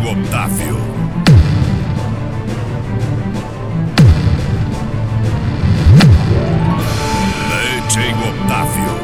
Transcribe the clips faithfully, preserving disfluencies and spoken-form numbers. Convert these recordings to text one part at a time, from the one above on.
Otávio. D J Otávio.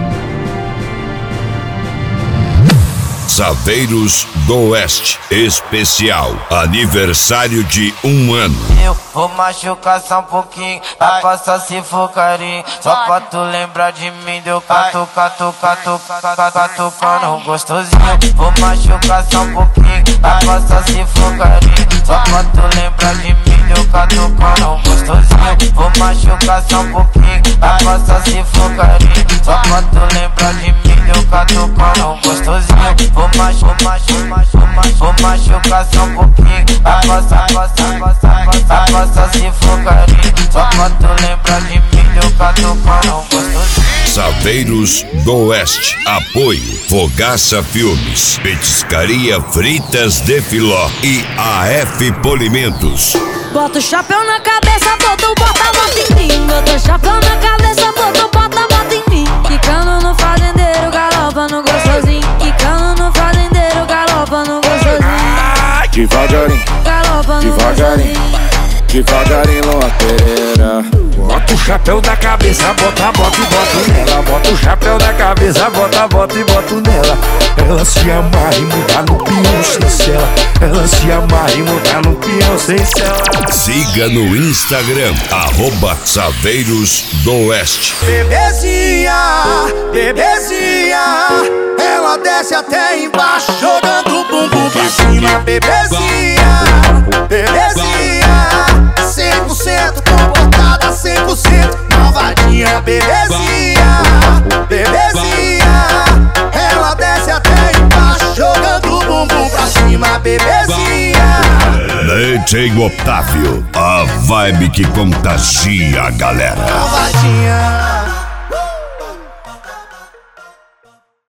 Saveiros do Oeste Especial, aniversário de um ano. Eu vou machucar só um pouquinho, vai passar se for carinho. Só pra tu lembrar de mim, deu cato, cato, cato, cato, catucando gostosinho. Vou machucar só um pouquinho, vai passar se for carinho. Só pra tu lembrar de mim, deu catucando gostosinho. Vou machucar só um pouquinho, vai passar se for carinho. Só pra tu lembrar de mim, deu catucando gostosinho. Vou machucar, machucar, vou machucar só um pouquinho. Vai passar, passar, passar, passar, passar se for carinho. Só pra tu lembrar de mim, deu catucando gostosinho. Saveiros do Oeste. Apoio Fogaça Filmes, Petiscaria Fritas de Filó e A F Polimentos. Bota o chapéu na cabeça, bota, bota, bota em mim. Bota o chapéu na cabeça, bota, bota, bota em mim. Quicando no fazendeiro, galopa no gostosinho. Quicando no fazendeiro, galopa no gostosinho. Devagarinho, Galopa no devagarinho, gostosinho. devagarinho numa pereira. Bota o chapéu da cabeça, bota, bota e bota nela. Bota o chapéu da cabeça, bota, bota e bota nela. Ela se amarra e muda no peão sem cela. Ela se amarra e muda no peão sem cela. Siga no Instagram, arroba Saveiros do Oeste. Bebezinha, bebezinha, ela desce até embaixo, jogando o bumbum pra cima. Bebezinha, bebezinha, cem por cento comportada, cem por cento malvadinha. Bebezinha, bebezinha, ela desce até embaixo, jogando o bumbum pra cima. Bebezinha, D J Otávio, a vibe que contagia a galera. malvadinha.